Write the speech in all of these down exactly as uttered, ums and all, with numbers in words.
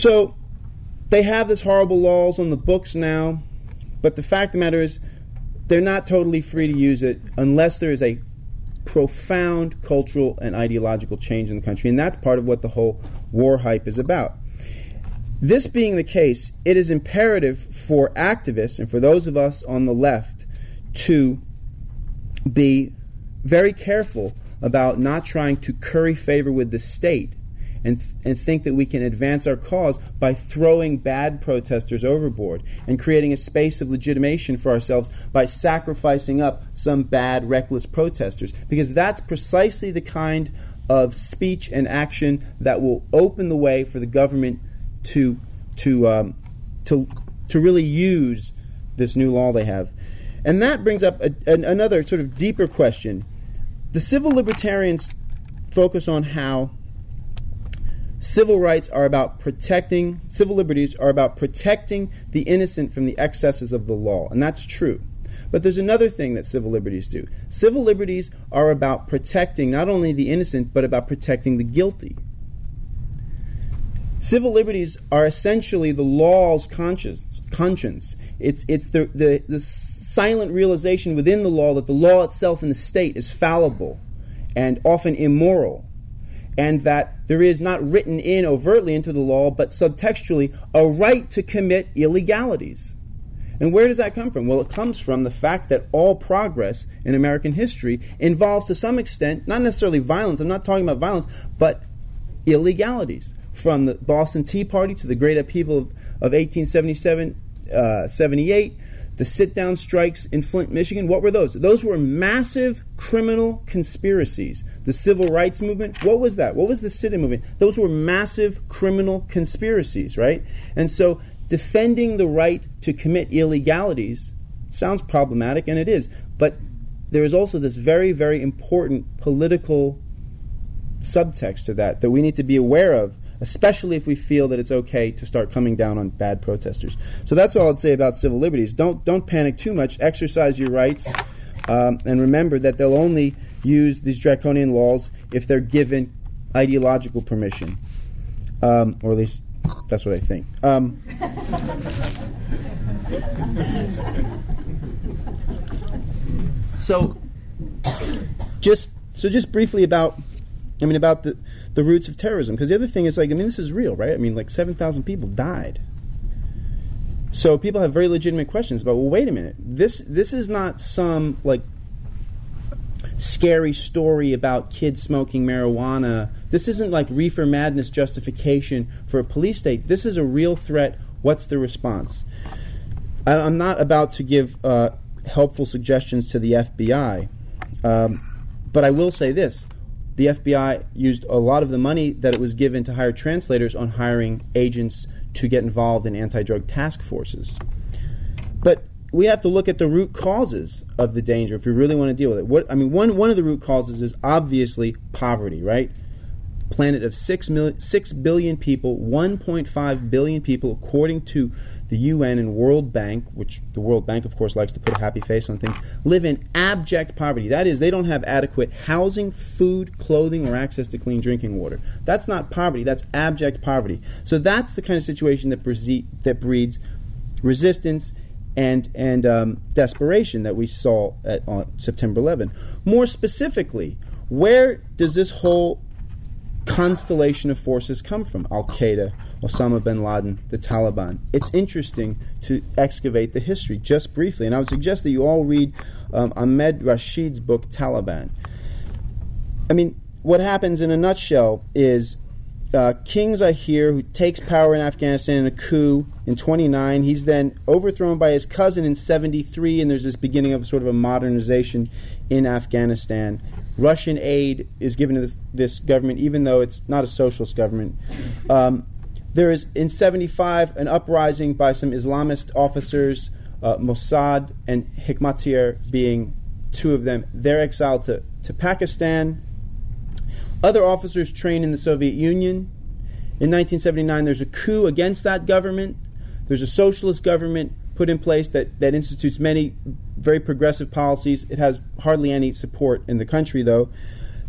So they have this horrible laws on the books now, but the fact of the matter is they're not totally free to use it unless there is a profound cultural and ideological change in the country, and that's part of what the whole war hype is about. This being the case, it is imperative for activists and for those of us on the left to be very careful about not trying to curry favor with the state and th- and think that we can advance our cause by throwing bad protesters overboard and creating a space of legitimation for ourselves by sacrificing up some bad, reckless protesters. Because that's precisely the kind of speech and action that will open the way for the government to to um, to to really use this new law they have. And that brings up a, an, another sort of deeper question. The civil libertarians focus on how civil rights are about protecting, civil liberties are about protecting the innocent from the excesses of the law. And that's true. But there's another thing that civil liberties do. Civil liberties are about protecting not only the innocent, but about protecting the guilty. Civil liberties are essentially the law's conscience. conscience. It's, it's the, the, the silent realization within the law that the law itself in the state is fallible and often immoral, and that there is not written in overtly into the law, but subtextually, a right to commit illegalities. And where does that come from? Well, it comes from the fact that all progress in American history involves, to some extent, not necessarily violence, I'm not talking about violence, but illegalities. From the Boston Tea Party to the great upheaval of, of eighteen seventy-seven, uh, seventy-eight, the sit-down strikes in Flint, Michigan, what were those? Those were massive criminal conspiracies. The civil rights movement, what was that? What was the sit-in movement? Those were massive criminal conspiracies, right? And so defending the right to commit illegalities sounds problematic, and it is. But there is also this very, very important political subtext to that that we need to be aware of, especially if we feel that it's okay to start coming down on bad protesters. So that's all I'd say about civil liberties. Don't don't panic too much. Exercise your rights, um, and remember that they'll only use these draconian laws if they're given ideological permission, um, or at least that's what I think. Um, so, just so just briefly about, I mean, about the. the roots of terrorism. Because the other thing is, like, I mean, this is real, right? I mean, like, seven thousand people died. So people have very legitimate questions about, well, wait a minute. This this is not some, like, scary story about kids smoking marijuana. This isn't, like, reefer madness justification for a police state. This is a real threat. What's the response? I, I'm not about to give uh, helpful suggestions to the F B I. Um, but I will say this. The F B I used a lot of the money that it was given to hire translators on hiring agents to get involved in anti-drug task forces. But we have to look at the root causes of the danger if we really want to deal with it. What I mean, one one of the root causes is obviously poverty, right? Planet of six million, six billion people, one point five billion people, according to the U N and World Bank, which the World Bank, of course, likes to put a happy face on things, live in abject poverty. That is, they don't have adequate housing, food, clothing, or access to clean drinking water. That's not poverty. That's abject poverty. So that's the kind of situation that, breze- that breeds resistance and and um, desperation that we saw at, on September eleventh. More specifically, where does this whole constellation of forces come from? Al-Qaeda, Osama bin Laden, the Taliban. It's interesting to excavate the history just briefly, and I would suggest that you all read um, Ahmed Rashid's book, Taliban. I mean, what happens in a nutshell is uh, King Zahir, who takes power in Afghanistan in a coup in twenty-nine, he's then overthrown by his cousin in seventy-three, and there's this beginning of sort of a modernization in Afghanistan. Russian aid is given to this, this government, even though it's not a socialist government. Um, there is, in seventy-five, an uprising by some Islamist officers, uh, Mossad and Hikmatyar being two of them. They're exiled to, to Pakistan. Other officers train in the Soviet Union. In nineteen seventy-nine, there's a coup against that government. There's a socialist government put in place that, that institutes many very progressive policies. It has hardly any support in the country, though.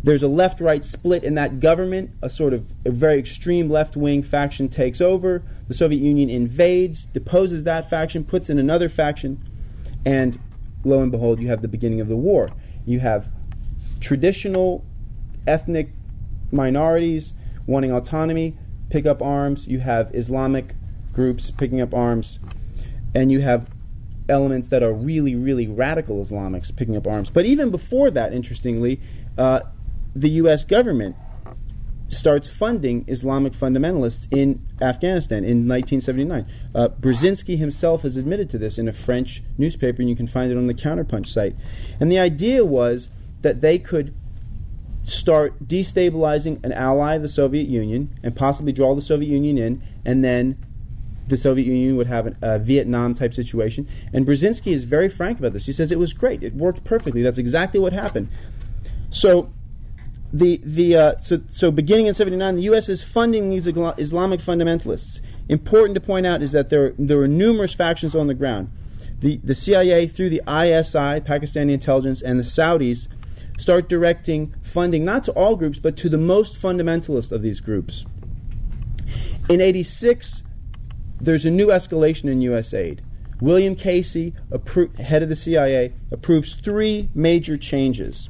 There's a left-right split in that government. A sort of a very extreme left-wing faction takes over. The Soviet Union invades, deposes that faction, puts in another faction, and lo and behold, you have the beginning of the war. You have traditional ethnic minorities wanting autonomy, pick up arms. You have Islamic groups picking up arms. And you have elements that are really, really radical Islamics picking up arms. But even before that, interestingly, uh, the U S government starts funding Islamic fundamentalists in Afghanistan in nineteen seventy-nine. Uh, Brzezinski himself has admitted to this in a French newspaper, and you can find it on the Counterpunch site. And the idea was that they could start destabilizing an ally, the Soviet Union, and possibly draw the Soviet Union in, and then the Soviet Union would have an, a Vietnam-type situation. And Brzezinski is very frank about this. He says it was great. It worked perfectly. That's exactly what happened. So, the the uh, so so beginning in seventy-nine, the U S is funding these Islamic fundamentalists. Important to point out is that there there were numerous factions on the ground. The the C I A through the I S I, Pakistani intelligence, and the Saudis start directing funding not to all groups but to the most fundamentalist of these groups. In eighty-six, there's a new escalation in U S aid. William Casey, appro- head of the C I A, approves three major changes.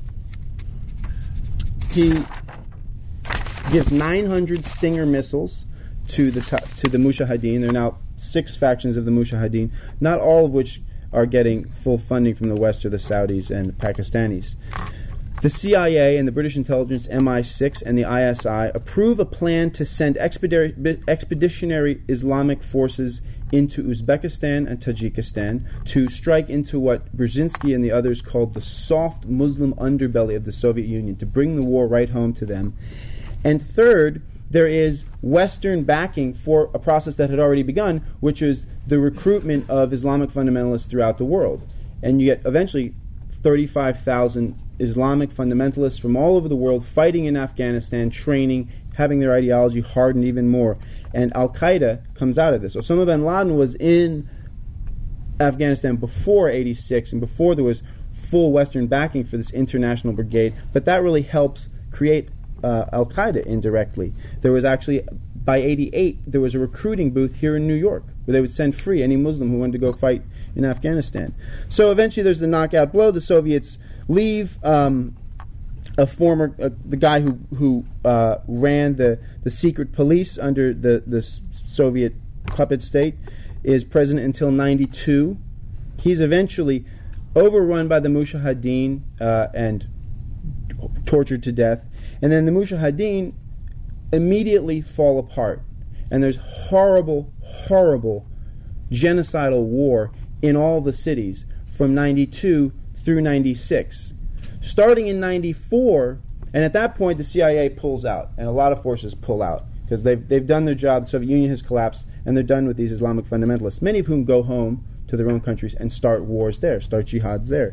He gives nine hundred Stinger missiles to the ta- to the Mujahideen. There are now six factions of the Mujahideen, not all of which are getting full funding from the West or the Saudis and the Pakistanis. The C I A and the British intelligence M I six and the I S I approve a plan to send expeditionary, expeditionary Islamic forces into Uzbekistan and Tajikistan to strike into what Brzezinski and the others called the soft Muslim underbelly of the Soviet Union, to bring the war right home to them. And third, there is Western backing for a process that had already begun, which is the recruitment of Islamic fundamentalists throughout the world. And you get eventually thirty-five thousand Islamic fundamentalists from all over the world fighting in Afghanistan, training, having their ideology hardened even more. And Al-Qaeda comes out of this. Osama bin Laden was in Afghanistan before eighty-six and before there was full Western backing for this international brigade, but that really helps create uh, Al-Qaeda indirectly. There was actually, by eighty-eight, there was a recruiting booth here in New York where they would send free any Muslim who wanted to go fight in Afghanistan. So eventually there's the knockout blow. The Soviets leave. Um, a former, uh, the guy who who uh, ran the, the secret police under the, the Soviet puppet state is president until ninety-two. He's eventually overrun by the Mujahideen uh, and tortured to death. And then the Mujahideen immediately fall apart. And there's horrible, horrible genocidal war in all the cities from ninety-two through ninety-six. Starting in ninety-four, and at that point the C I A pulls out, and a lot of forces pull out, because they've, they've done their job, the Soviet Union has collapsed, and they're done with these Islamic fundamentalists, many of whom go home to their own countries and start wars there, start jihads there.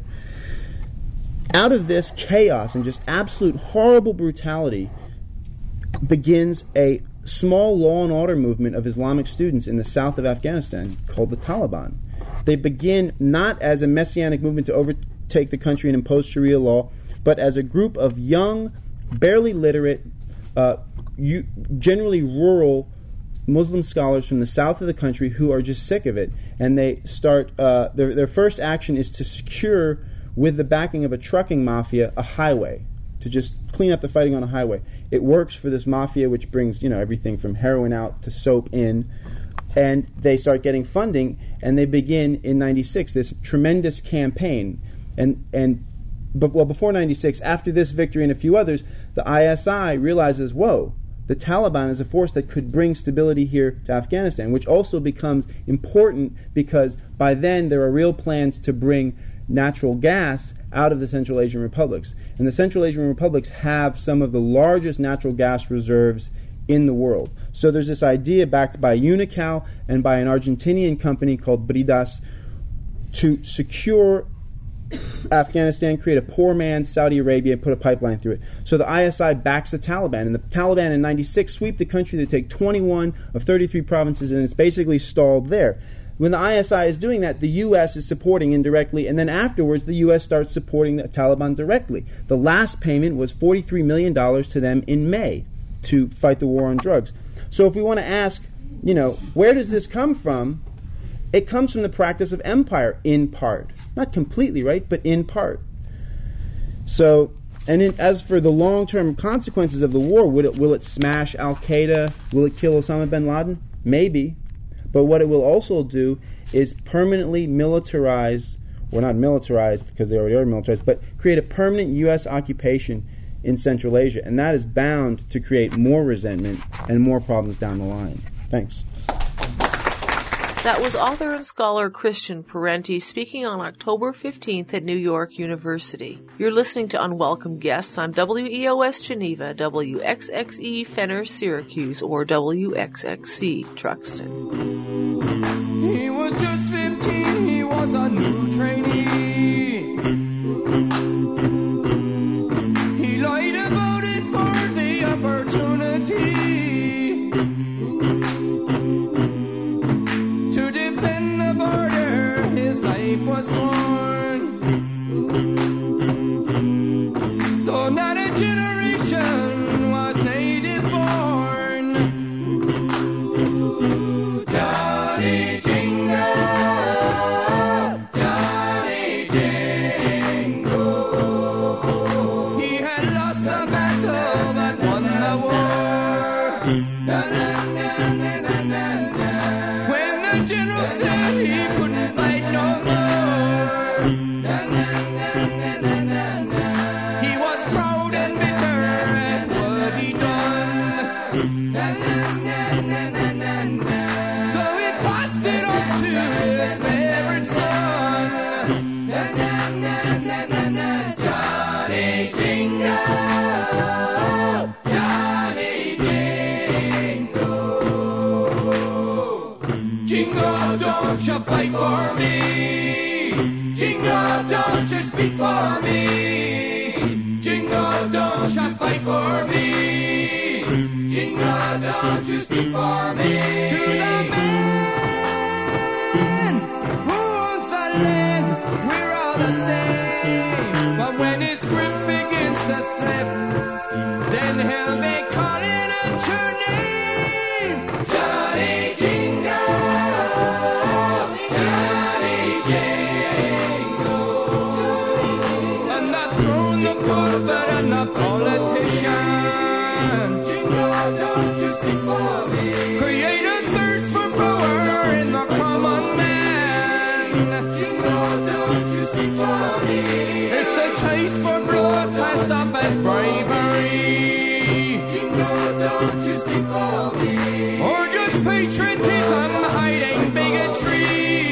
Out of this chaos and just absolute horrible brutality begins a small law and order movement of Islamic students in the south of Afghanistan called the Taliban. They begin not as a messianic movement to overtake the country and impose Sharia law, but as a group of young, barely literate, uh, you, generally rural Muslim scholars from the south of the country who are just sick of it. And they start, uh, their, their first action is to secure, with the backing of a trucking mafia, a highway, to just clean up the fighting on a highway. It works for this mafia, which brings, you know, everything from heroin out to soap in. And they start getting funding, and they begin in ninety-six this tremendous campaign. And and but well before ninety-six, after this victory and a few others, the I S I realizes, whoa, the Taliban is a force that could bring stability here to Afghanistan, which also becomes important because by then there are real plans to bring natural gas out of the Central Asian republics. And the Central Asian republics have some of the largest natural gas reserves in the world. So there's this idea backed by Unocal and by an Argentinian company called Bridas to secure Afghanistan, create a poor man's Saudi Arabia, and put a pipeline through it. So the I S I backs the Taliban, and the Taliban in ninety-six sweep the country. They take twenty-one of thirty-three provinces, and it's basically stalled there. When the I S I is doing that, the U S is supporting indirectly, and then afterwards the U S starts supporting the Taliban directly. The last payment was forty-three million dollars to them in May to fight the war on drugs. So if we want to ask, you know, where does this come from? It comes from the practice of empire, in part. Not completely, right, but in part. So, and in, as for the long-term consequences of the war, would it, will it smash Al-Qaeda? Will it kill Osama bin Laden? Maybe. But what it will also do is permanently militarize, or not militarize because they already are militarized, but create a permanent U S occupation in Central Asia. And that is bound to create more resentment and more problems down the line. Thanks. That was author and scholar Christian Parenti speaking on October fifteenth at New York University. You're listening to Unwelcome Guests on W E O S Geneva, W X X E Fenner Syracuse, or W X X C Truxton. He was just fifteen, he was a new trainee. He lied about it for the opportunity. Was sworn, though not a generation was native born. Johnny Jingle, Johnny Jingle. He had lost the battle but won the war. Na, na, na, na, na, na, na. When the general said he couldn't fight no more, he was proud and bitter at what he done. So he passed it on to his favorite son. Johnny Jingle, Johnny Jingle. Jingle, don't you fight for me. Jingle, don't you speak for me. Jingle, don't you fight for me. Jingle, don't you speak for me. To the man who owns the land, we're all the same. But when his grip begins to slip, then he'll be calling out your name. Johnny Jingle, Johnny Jingle. And the throne, the pulpit, and the politician. Jingle, don't you speak for me. Create a thirst for power in the common man. Jingle, don't you speak for me. It's a taste for blood passed off as bravery. Jingle, don't you speak for me. Or just patriotism hiding bigotry.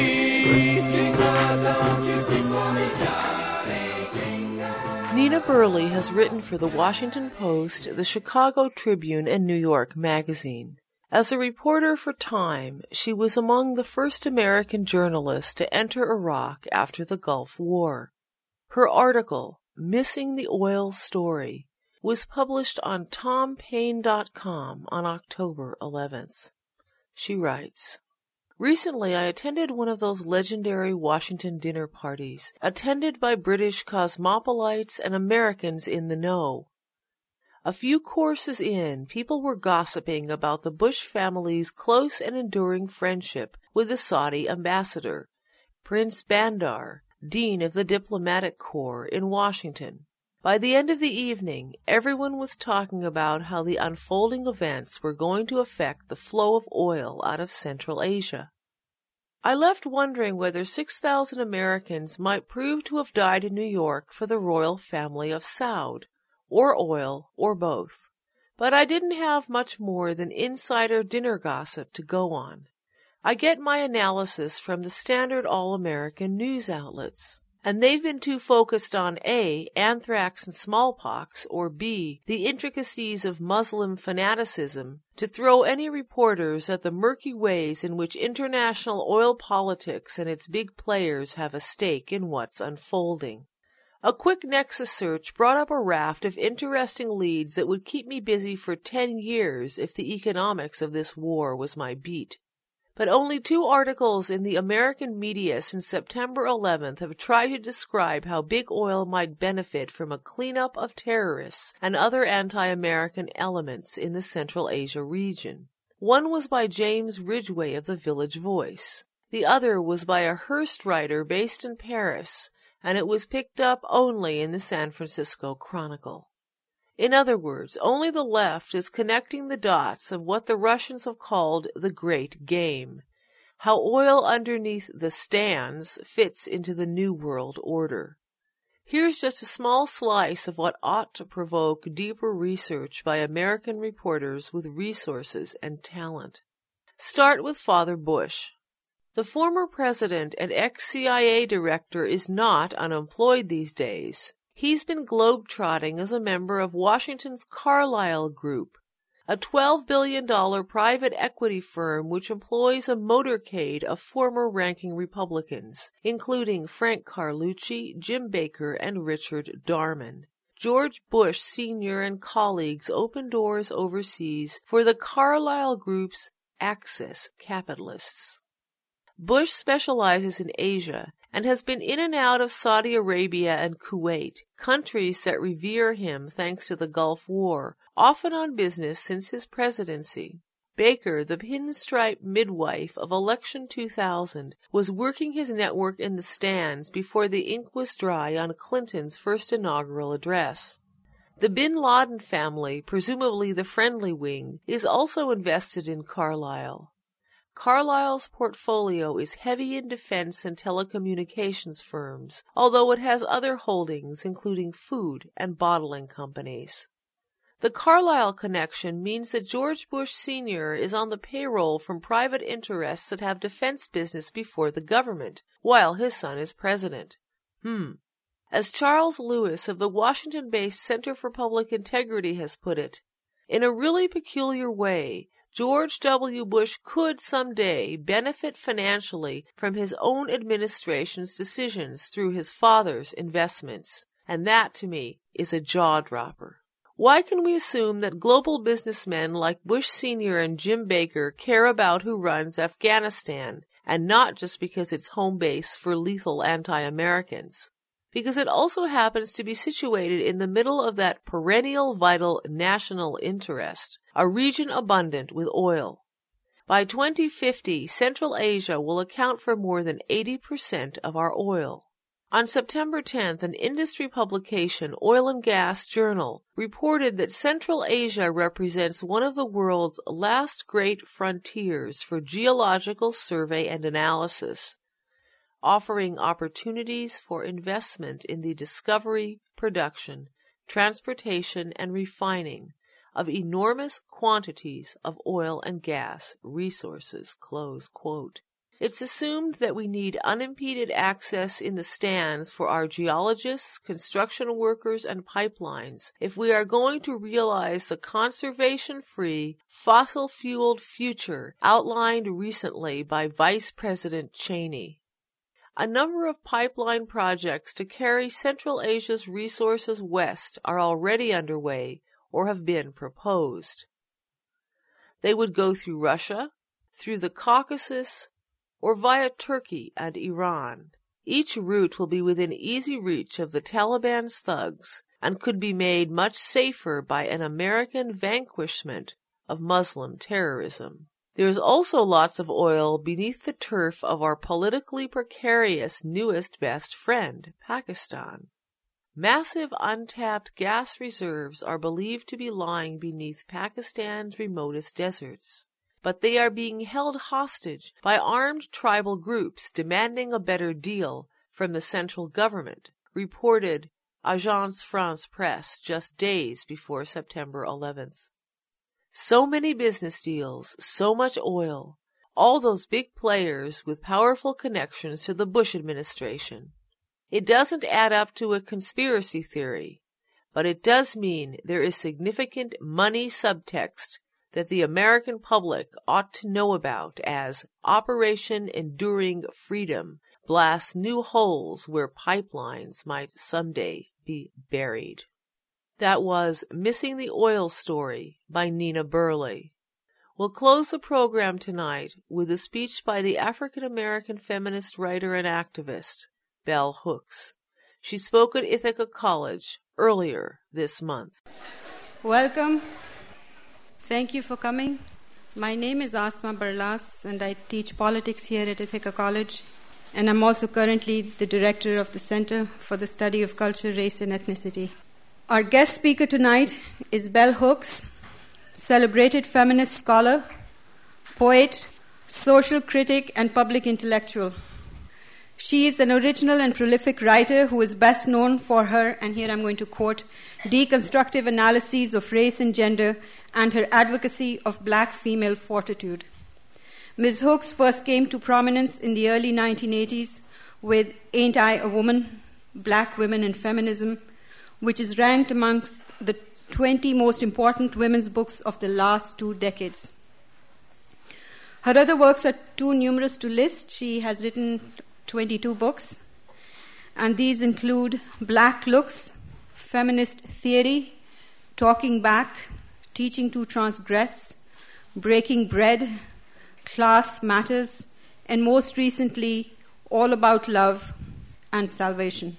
Jingle, don't you speak for me, Johnny Jingle. Nina Burley has written for the Washington Post, the Chicago Tribune, and New York Magazine. As a reporter for Time, she was among the first American journalists to enter Iraq after the Gulf War. Her article, Missing the Oil Story, was published on tom paine dot com on October eleventh. She writes, Recently I attended one of those legendary Washington dinner parties, attended by British cosmopolites and Americans in the know. A few courses in, people were gossiping about the Bush family's close and enduring friendship with the Saudi ambassador, Prince Bandar, Dean of the Diplomatic Corps in Washington. By the end of the evening, everyone was talking about how the unfolding events were going to affect the flow of oil out of Central Asia. I left wondering whether six thousand Americans might prove to have died in New York for the royal family of Saud, or oil, or both. But I didn't have much more than insider dinner gossip to go on. I get my analysis from the standard all-American news outlets, and they've been too focused on A, anthrax and smallpox, or B, the intricacies of Muslim fanaticism, to throw any reporters at the murky ways in which international oil politics and its big players have a stake in what's unfolding. A quick Nexus search brought up a raft of interesting leads that would keep me busy for ten years if the economics of this war was my beat. But only two articles in the American media since September eleventh have tried to describe how big oil might benefit from a cleanup of terrorists and other anti-American elements in the Central Asia region. One was by James Ridgway of the Village Voice. The other was by a Hearst writer based in Paris, and it was picked up only in the San Francisco Chronicle. In other words, only the left is connecting the dots of what the Russians have called the Great Game, how oil underneath the stands fits into the New World Order. Here's just a small slice of what ought to provoke deeper research by American reporters with resources and talent. Start with Father Bush. The former president and ex-C I A director is not unemployed these days. He's been globetrotting as a member of Washington's Carlyle Group, a twelve billion dollars private equity firm which employs a motorcade of former ranking Republicans, including Frank Carlucci, Jim Baker, and Richard Darman. George Bush Senior and colleagues opened doors overseas for the Carlyle Group's Axis capitalists. Bush specializes in Asia and has been in and out of Saudi Arabia and Kuwait, countries that revere him thanks to the Gulf War, often on business since his presidency. Baker, the pinstripe midwife of election two thousand, was working his network in the stands before the ink was dry on Clinton's first inaugural address. The Bin Laden family, presumably the friendly wing, is also invested in Carlyle. Carlyle's portfolio is heavy in defense and telecommunications firms, although it has other holdings including food and bottling companies. The Carlyle connection means that George Bush Senior is on the payroll from private interests that have defense business before the government, while his son is president. Hmm. As Charles Lewis of the Washington-based Center for Public Integrity has put it, in a really peculiar way, George W. Bush could someday benefit financially from his own administration's decisions through his father's investments, and that, to me, is a jaw-dropper. Why can we assume that global businessmen like Bush Senior and Jim Baker care about who runs Afghanistan, and not just because it's home base for lethal anti-Americans? Because it also happens to be situated in the middle of that perennial vital national interest, a region abundant with oil. By twenty fifty, Central Asia will account for more than eighty percent of our oil. On September tenth, an industry publication, Oil and Gas Journal, reported that Central Asia represents one of the world's last great frontiers for geological survey and analysis, offering opportunities for investment in the discovery, production, transportation, and refining of enormous quantities of oil and gas resources. Close quote. It's assumed that we need unimpeded access in the stands for our geologists, construction workers, and pipelines if we are going to realize the conservation-free, fossil-fueled future outlined recently by Vice President Cheney. A number of pipeline projects to carry Central Asia's resources west are already underway or have been proposed. They would go through Russia, through the Caucasus, or via Turkey and Iran. Each route will be within easy reach of the Taliban's thugs and could be made much safer by an American vanquishment of Muslim terrorism. There is also lots of oil beneath the turf of our politically precarious newest best friend, Pakistan. Massive untapped gas reserves are believed to be lying beneath Pakistan's remotest deserts, but they are being held hostage by armed tribal groups demanding a better deal from the central government, reported Agence France-Presse just days before September eleventh. So many business deals, so much oil, all those big players with powerful connections to the Bush administration. It doesn't add up to a conspiracy theory, but it does mean there is significant money subtext that the American public ought to know about as Operation Enduring Freedom blasts new holes where pipelines might someday be buried. That was Missing the Oil Story by Nina Burley. We'll close the program tonight with a speech by the African-American feminist writer and activist, Bell Hooks. She spoke at Ithaca College earlier this month. Welcome. Thank you for coming. My name is Asma Barlas, and I teach politics here at Ithaca College, and I'm also currently the director of the Center for the Study of Culture, Race, and Ethnicity. Our guest speaker tonight is Bell Hooks, celebrated feminist scholar, poet, social critic, and public intellectual. She is an original and prolific writer who is best known for her, and here I'm going to quote, deconstructive analyses of race and gender and her advocacy of black female fortitude. Miz Hooks first came to prominence in the early nineteen eighties with Ain't I a Woman? Black Women and Feminism, which is ranked amongst the twenty most important women's books of the last two decades. Her other works are too numerous to list. She has written twenty-two books, and these include Black Looks, Feminist Theory, Talking Back, Teaching to Transgress, Breaking Bread, Class Matters, and most recently, All About Love and Salvation.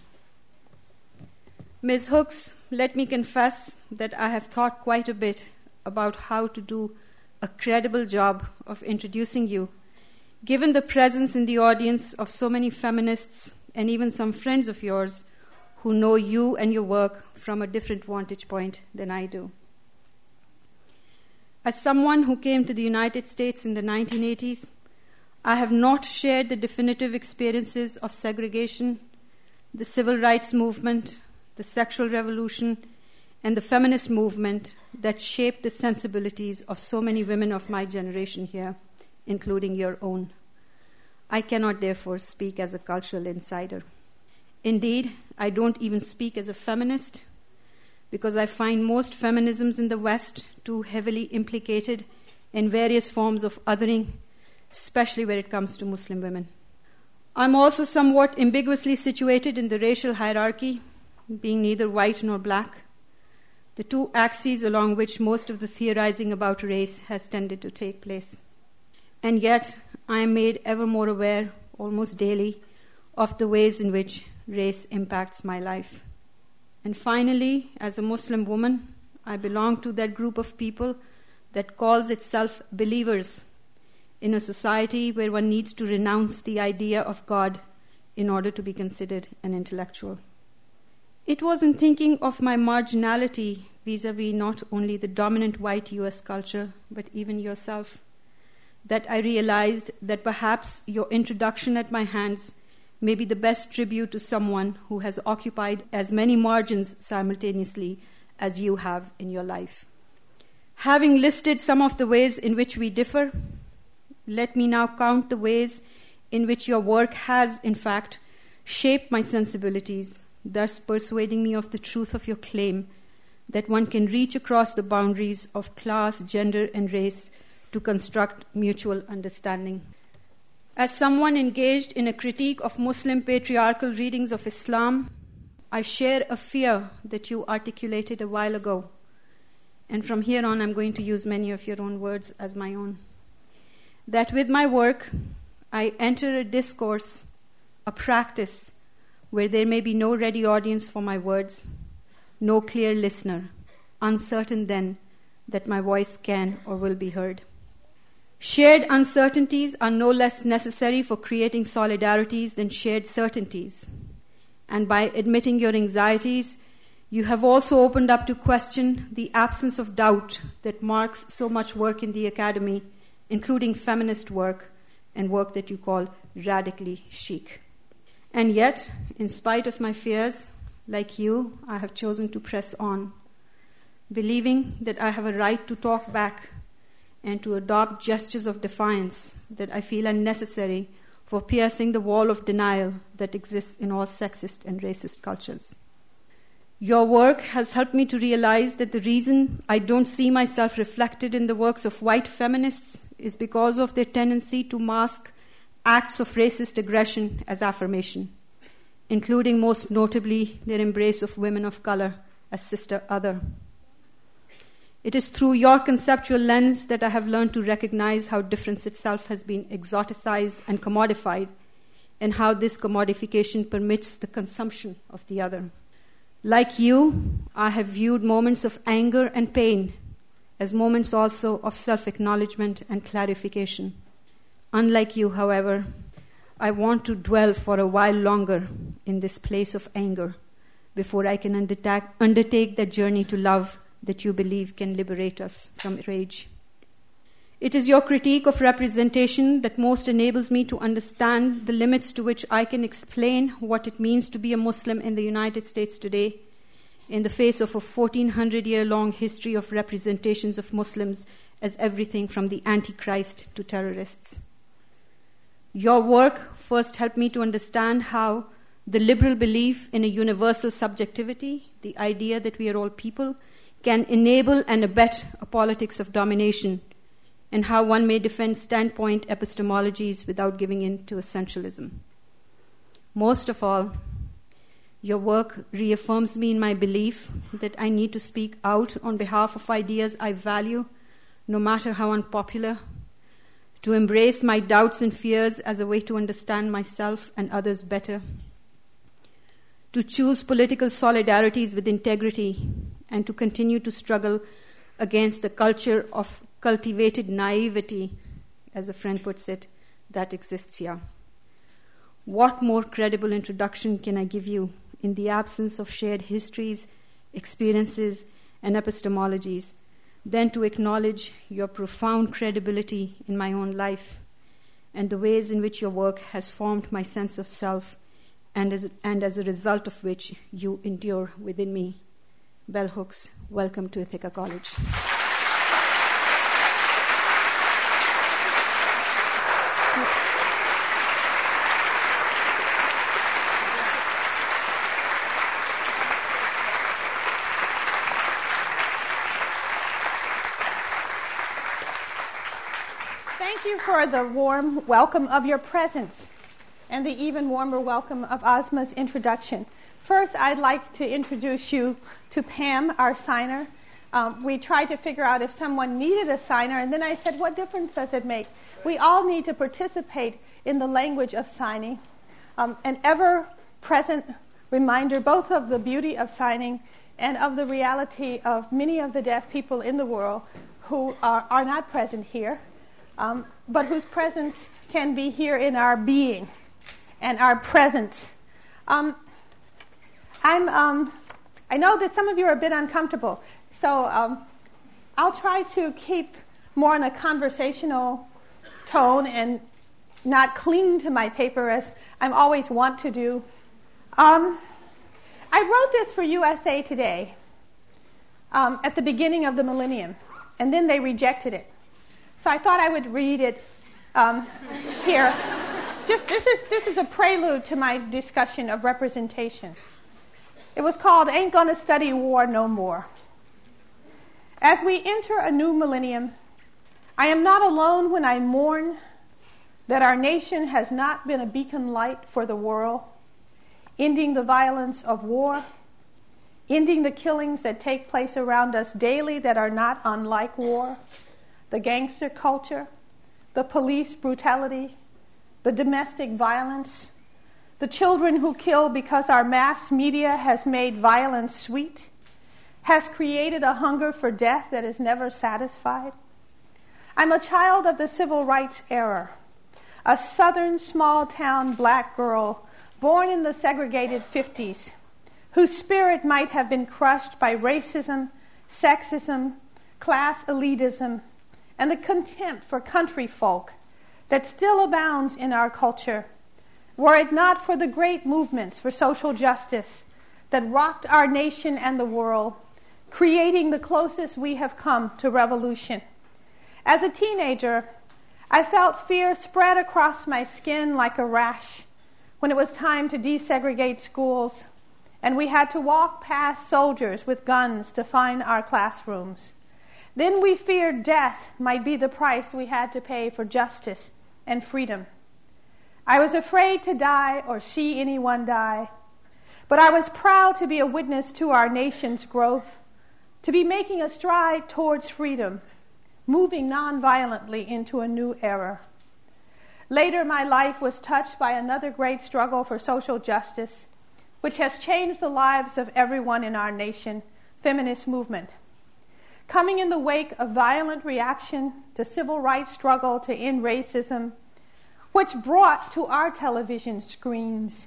Miz Hooks, let me confess that I have thought quite a bit about how to do a credible job of introducing you, given the presence in the audience of so many feminists and even some friends of yours who know you and your work from a different vantage point than I do. As someone who came to the United States in the nineteen eighties, I have not shared the definitive experiences of segregation, the civil rights movement, the sexual revolution, and the feminist movement that shaped the sensibilities of so many women of my generation here, including your own. I cannot therefore speak as a cultural insider. Indeed, I don't even speak as a feminist, because I find most feminisms in the West too heavily implicated in various forms of othering, especially when it comes to Muslim women. I'm also somewhat ambiguously situated in the racial hierarchy, being neither white nor black, the two axes along which most of the theorizing about race has tended to take place. And yet, I am made ever more aware, almost daily, of the ways in which race impacts my life. And finally, as a Muslim woman, I belong to that group of people that calls itself believers in a society where one needs to renounce the idea of God in order to be considered an intellectual. It was in thinking of my marginality vis-a-vis not only the dominant white U S culture, but even yourself, that I realized that perhaps your introduction at my hands may be the best tribute to someone who has occupied as many margins simultaneously as you have in your life. Having listed some of the ways in which we differ, let me now count the ways in which your work has, in fact, shaped my sensibilities, thus persuading me of the truth of your claim that one can reach across the boundaries of class, gender, and race to construct mutual understanding. As someone engaged in a critique of Muslim patriarchal readings of Islam, I share a fear that you articulated a while ago. And from here on, I'm going to use many of your own words as my own. That with my work, I enter a discourse, a practice, where there may be no ready audience for my words, no clear listener, uncertain then that my voice can or will be heard. Shared uncertainties are no less necessary for creating solidarities than shared certainties. And by admitting your anxieties, you have also opened up to question the absence of doubt that marks so much work in the academy, including feminist work and work that you call radically chic. And yet, in spite of my fears, like you, I have chosen to press on, believing that I have a right to talk back and to adopt gestures of defiance that I feel are necessary for piercing the wall of denial that exists in all sexist and racist cultures. Your work has helped me to realize that the reason I don't see myself reflected in the works of white feminists is because of their tendency to mask acts of racist aggression as affirmation, including most notably their embrace of women of color as sister other. It is through your conceptual lens that I have learned to recognize how difference itself has been exoticized and commodified, and how this commodification permits the consumption of the other. Like you, I have viewed moments of anger and pain as moments also of self-acknowledgement and clarification. Unlike you, however, I want to dwell for a while longer in this place of anger before I can undertake, undertake the journey to love that you believe can liberate us from rage. It is your critique of representation that most enables me to understand the limits to which I can explain what it means to be a Muslim in the United States today, in the face of a fourteen hundred year long history of representations of Muslims as everything from the Antichrist to terrorists. Your work first helped me to understand how the liberal belief in a universal subjectivity, the idea that we are all people, can enable and abet a politics of domination, and how one may defend standpoint epistemologies without giving in to essentialism. Most of all, your work reaffirms me in my belief that I need to speak out on behalf of ideas I value, no matter how unpopular, to embrace my doubts and fears as a way to understand myself and others better, to choose political solidarities with integrity, and to continue to struggle against the culture of cultivated naivety, as a friend puts it, that exists here. What more credible introduction can I give you in the absence of shared histories, experiences, and epistemologies than to acknowledge your profound credibility in my own life and the ways in which your work has formed my sense of self, and as, and as a result of which you endure within me. Bell Hooks, welcome to Ithaca College. Thank you for the warm welcome of your presence and the even warmer welcome of Ozma's introduction. First, I'd like to introduce you to Pam, our signer. Um, we tried to figure out if someone needed a signer, and then I said, what difference does it make? We all need to participate in the language of signing. Um, an ever-present reminder both of the beauty of signing and of the reality of many of the deaf people in the world who are, are not present here, um, but whose presence can be here in our being and our presence. Um, I'm, um, I know that some of you are a bit uncomfortable, so um, I'll try to keep more in a conversational tone and not cling to my paper as I always want to do. Um, I wrote this for U S A Today um, at the beginning of the millennium, and then they rejected it. So I thought I would read it um, here. Just this is this is a prelude to my discussion of representation. It was called Ain't Gonna Study War No More. As we enter a new millennium, I am not alone when I mourn that our nation has not been a beacon light for the world, ending the violence of war, ending the killings that take place around us daily that are not unlike war, the gangster culture, the police brutality, the domestic violence, the children who kill because our mass media has made violence sweet, has created a hunger for death that is never satisfied. I'm a child of the civil rights era, a southern small-town black girl born in the segregated fifties, whose spirit might have been crushed by racism, sexism, class elitism, and the contempt for country folk that still abounds in our culture, were it not for the great movements for social justice that rocked our nation and the world, creating the closest we have come to revolution. As a teenager, I felt fear spread across my skin like a rash when it was time to desegregate schools, and we had to walk past soldiers with guns to find our classrooms. Then we feared death might be the price we had to pay for justice and freedom. I was afraid to die or see anyone die, but I was proud to be a witness to our nation's growth, to be making a stride towards freedom, moving nonviolently into a new era. Later, my life was touched by another great struggle for social justice, which has changed the lives of everyone in our nation, feminist movement. Coming in the wake of violent reaction to civil rights struggle to end racism, which brought to our television screens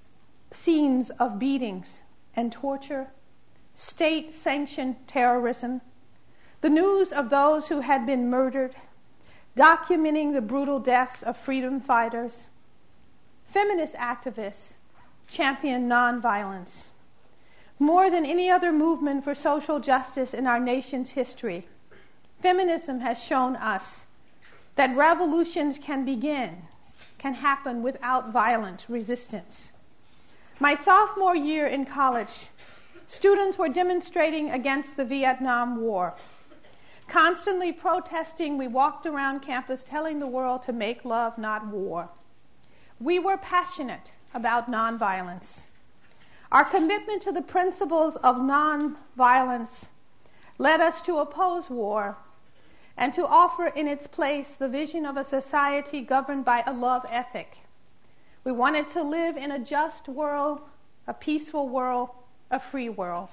scenes of beatings and torture, state-sanctioned terrorism, the news of those who had been murdered, documenting the brutal deaths of freedom fighters, feminist activists championed nonviolence. More than any other movement for social justice in our nation's history, feminism has shown us that revolutions can begin, can happen without violent resistance. My sophomore year in college, students were demonstrating against the Vietnam War. Constantly protesting, we walked around campus telling the world to make love, not war. We were passionate about nonviolence. Our commitment to the principles of nonviolence led us to oppose war and to offer in its place the vision of a society governed by a love ethic. We wanted to live in a just world, a peaceful world, a free world.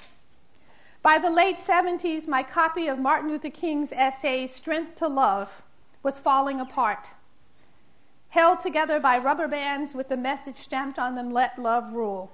By the late seventies, my copy of Martin Luther King's essay, Strength to Love, was falling apart, held together by rubber bands with the message stamped on them, "Let love rule."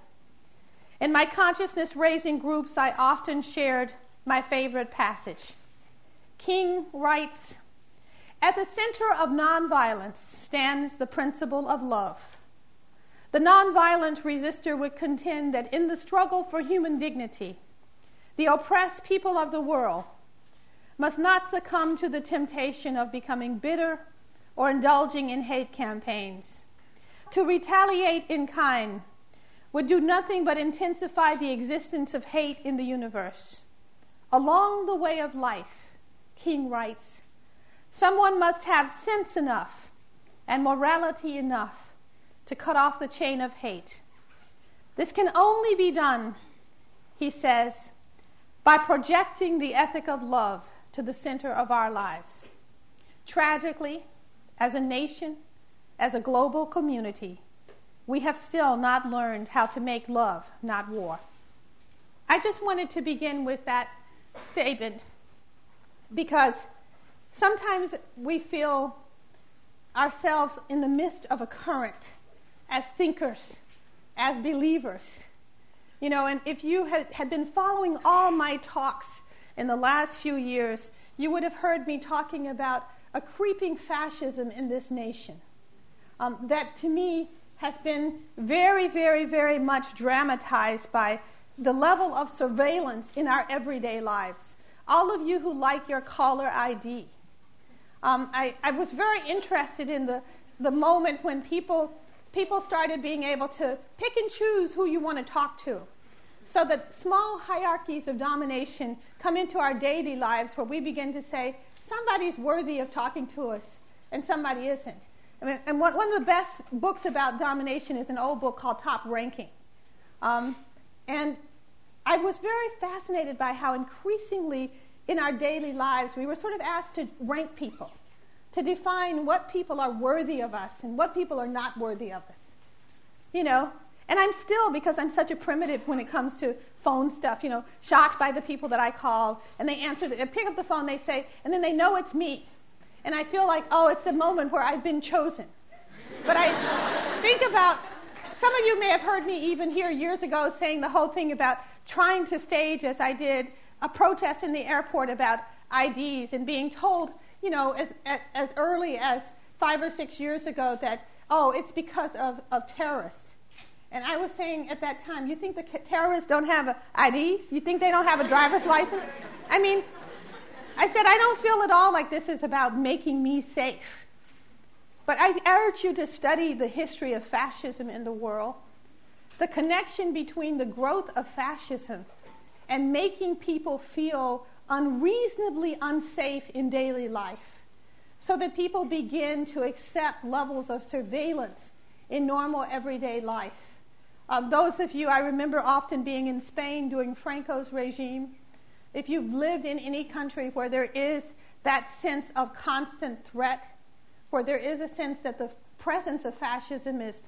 In my consciousness-raising groups, I often shared my favorite passage. King writes, "At the center of nonviolence stands the principle of love. The nonviolent resistor would contend that in the struggle for human dignity, the oppressed people of the world must not succumb to the temptation of becoming bitter or indulging in hate campaigns. To retaliate in kind would do nothing but intensify the existence of hate in the universe. Along the way of life," King writes, "someone must have sense enough and morality enough to cut off the chain of hate. This can only be done," he says, "by projecting the ethic of love to the center of our lives." Tragically, as a nation, as a global community, we have still not learned how to make love, not war. I just wanted to begin with that statement because sometimes we feel ourselves in the midst of a current as thinkers, as believers. You know, and if you had, had been following all my talks in the last few years, you would have heard me talking about a creeping fascism in this nation. Um, that to me has been very, very, very much dramatized by the level of surveillance in our everyday lives. All of you who like your caller I D. Um, I, I was very interested in the, the moment when people people started being able to pick and choose who you want to talk to, so that small hierarchies of domination come into our daily lives where we begin to say, somebody's worthy of talking to us and somebody isn't. I mean, and one, one of the best books about domination is an old book called Top Ranking. Um, and I was very fascinated by how increasingly in our daily lives we were sort of asked to rank people, to define what people are worthy of us and what people are not worthy of us. You know, and I'm still, because I'm such a primitive when it comes to phone stuff, you know, shocked by the people that I call, and they answer, the, they pick up the phone, they say, and then they know it's me. And I feel like, oh, it's a moment where I've been chosen. But I think about, some of you may have heard me even here years ago saying the whole thing about trying to stage, as I did, a protest in the airport about I Ds and being told, you know, as as early as five or six years ago that, oh, it's because of, of terrorists. And I was saying at that time, you think the terrorists don't have I Ds? You think they don't have a driver's license? I mean, I said, I don't feel at all like this is about making me safe. But I urge you to study the history of fascism in the world, the connection between the growth of fascism and making people feel unreasonably unsafe in daily life, so that people begin to accept levels of surveillance in normal everyday life. Um, those of you, I remember often being in Spain during Franco's regime, if you've lived in any country where there is that sense of constant threat, where there is a sense that the presence of fascism is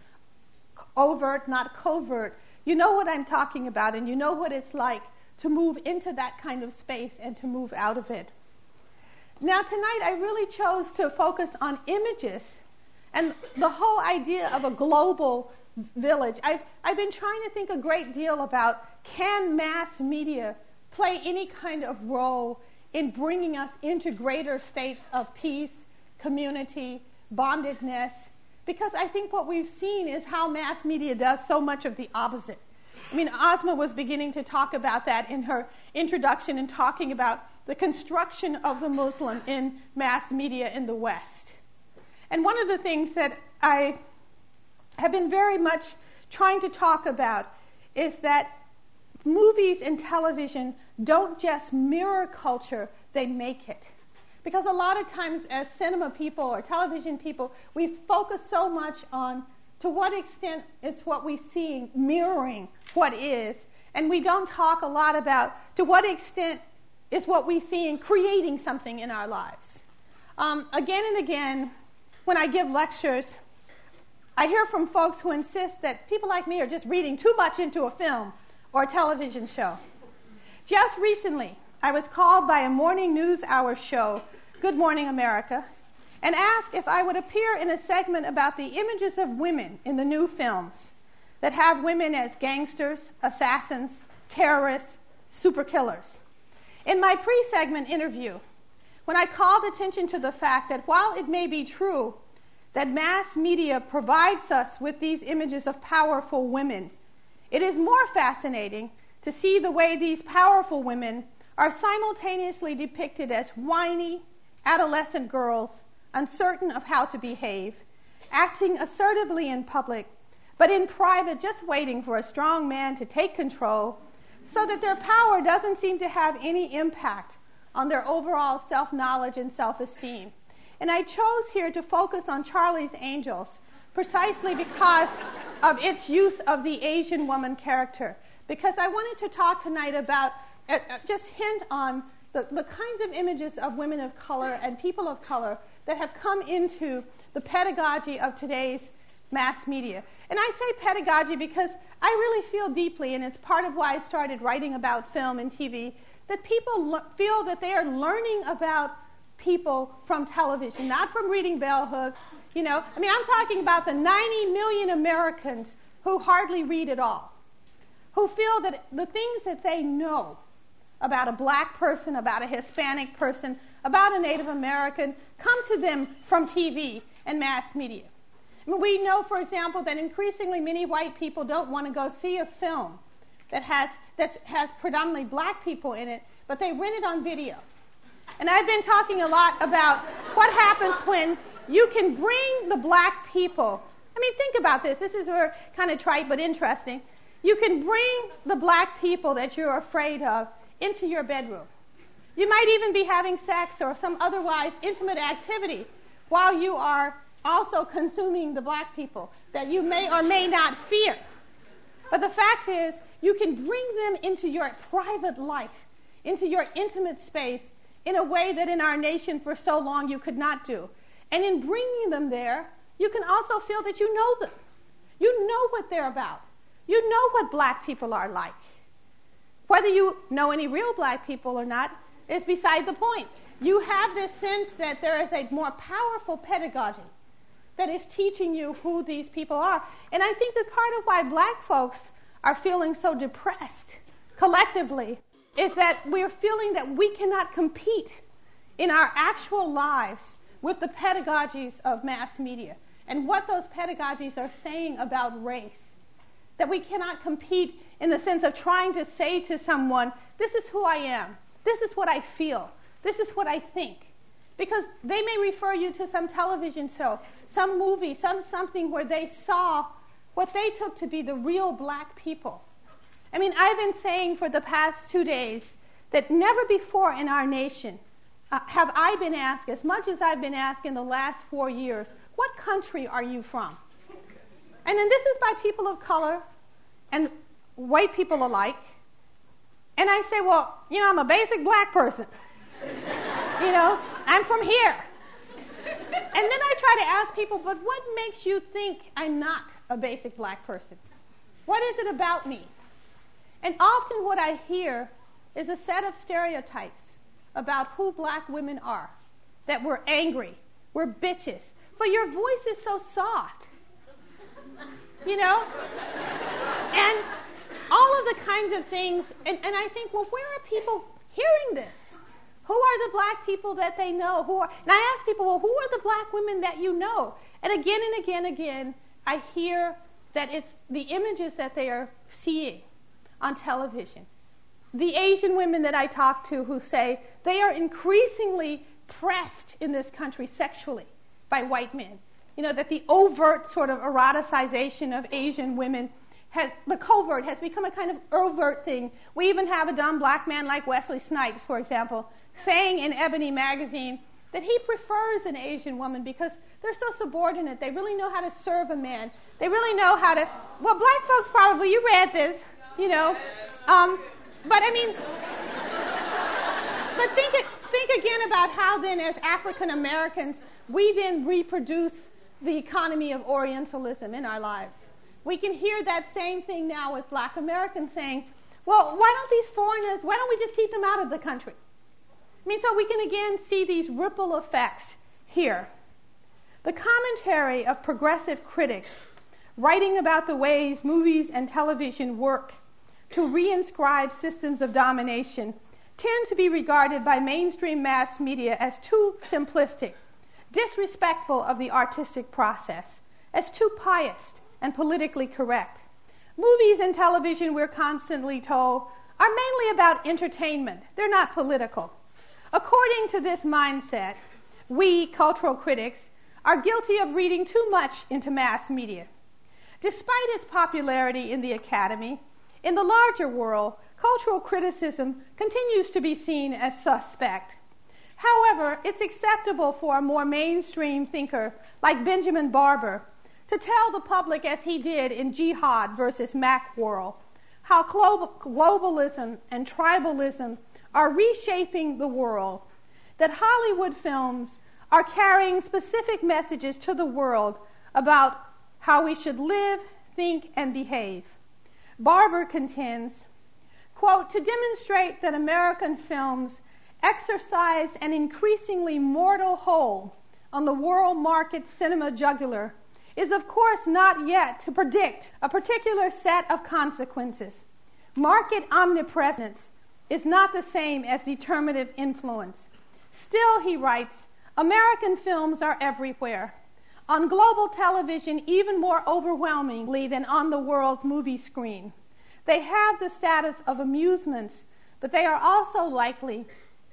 overt, not covert, you know what I'm talking about, and you know what it's like to move into that kind of space and to move out of it. Now, tonight I really chose to focus on images and the whole idea of a global village. I've, I've been trying to think a great deal about, can mass media play any kind of role in bringing us into greater states of peace, community, bondedness? Because I think what we've seen is how mass media does so much of the opposite. I mean, Asma was beginning to talk about that in her introduction and talking about the construction of the Muslim in mass media in the West. And one of the things that I have been very much trying to talk about is that movies and television don't just mirror culture, they make it. Because a lot of times as cinema people or television people, we focus so much on to what extent is what we see mirroring what is, and we don't talk a lot about to what extent is what we see in creating something in our lives. Um, again and again, when I give lectures, I hear from folks who insist that people like me are just reading too much into a film or a television show. Just recently, I was called by a morning news hour show, Good Morning America, and asked if I would appear in a segment about the images of women in the new films that have women as gangsters, assassins, terrorists, super killers. In my pre-segment interview, when I called attention to the fact that while it may be true that mass media provides us with these images of powerful women, it is more fascinating to see the way these powerful women are simultaneously depicted as whiny, adolescent girls, uncertain of how to behave, acting assertively in public, but in private just waiting for a strong man to take control, so that their power doesn't seem to have any impact on their overall self-knowledge and self-esteem. And I chose here to focus on Charlie's Angels precisely because of its use of the Asian woman character, because I wanted to talk tonight about, uh, just hint on the, the kinds of images of women of color and people of color that have come into the pedagogy of today's mass media. And I say pedagogy because I really feel deeply, and it's part of why I started writing about film and T V, that people le- feel that they are learning about people from television, not from reading bell hooks. You know, I mean, I'm talking about the ninety million Americans who hardly read at all, who feel that the things that they know about a black person, about a Hispanic person, about a Native American, come to them from T V and mass media. I mean, we know, for example, that increasingly many white people don't want to go see a film that has that has predominantly black people in it, but they rent it on video. And I've been talking a lot about what happens when you can bring the black people. I mean, think about this. This is where kind of trite but interesting. You can bring the black people that you're afraid of into your bedroom. You might even be having sex or some otherwise intimate activity while you are also consuming the black people that you may or may not fear. But the fact is, you can bring them into your private life, into your intimate space, in a way that in our nation for so long you could not do. And in bringing them there, you can also feel that you know them. You know what they're about. You know what black people are like. Whether you know any real black people or not is beside the point. You have this sense that there is a more powerful pedagogy that is teaching you who these people are. And I think that part of why black folks are feeling so depressed collectively is that we're feeling that we cannot compete in our actual lives with the pedagogies of mass media and what those pedagogies are saying about race. That we cannot compete in the sense of trying to say to someone, this is who I am, this is what I feel, this is what I think. Because they may refer you to some television show, some movie, some something where they saw what they took to be the real black people. I mean, I've been saying for the past two days that never before in our nation uh, have I been asked, as much as I've been asked in the last four years, what country are you from? And then this is by people of color and white people alike. And I say, well, you know, I'm a basic black person. You know, I'm from here. And then I try to ask people, but what makes you think I'm not a basic black person? What is it about me? And often what I hear is a set of stereotypes about who black women are. That we're angry, we're bitches. But your voice is so soft. You know? And all of the kinds of things, and, and I think, well, where are people hearing this? Who are the black people that they know? Who are, and I ask people, well, who are the black women that you know? And again and again and again, I hear that it's the images that they are seeing on television. The Asian women that I talk to who say they are increasingly pressed in this country sexually by white men. You know, that the overt sort of eroticization of Asian women has, the covert has become a kind of overt thing. We even have a dumb black man like Wesley Snipes, for example, saying in Ebony magazine that he prefers an Asian woman because they're so subordinate. They really know how to serve a man. They really know how to, well, black folks probably, you read this, you know. Um, but I mean, but think, think again about how then as African Americans, we then reproduce the economy of Orientalism in our lives. We can hear that same thing now with black Americans saying, well, why don't these foreigners, why don't we just keep them out of the country? I mean, so we can again see these ripple effects here. The commentary of progressive critics writing about the ways movies and television work to reinscribe systems of domination tend to be regarded by mainstream mass media as too simplistic, disrespectful of the artistic process, as too pious and politically correct. Movies and television, we're constantly told, are mainly about entertainment. They're not political. According to this mindset, we, cultural critics, are guilty of reading too much into mass media. Despite its popularity in the academy, in the larger world, cultural criticism continues to be seen as suspect. However, it's acceptable for a more mainstream thinker like Benjamin Barber to tell the public, as he did in Jihad versus Macworld, how global, globalism and tribalism are reshaping the world, that Hollywood films are carrying specific messages to the world about how we should live, think, and behave. Barber contends, quote, to demonstrate that American films exercise an increasingly mortal hold on the world market cinema jugular is of course not yet to predict a particular set of consequences. Market omnipresence is not the same as determinative influence. Still, he writes, American films are everywhere. On global television, even more overwhelmingly than on the world's movie screen. They have the status of amusements, but they are also likely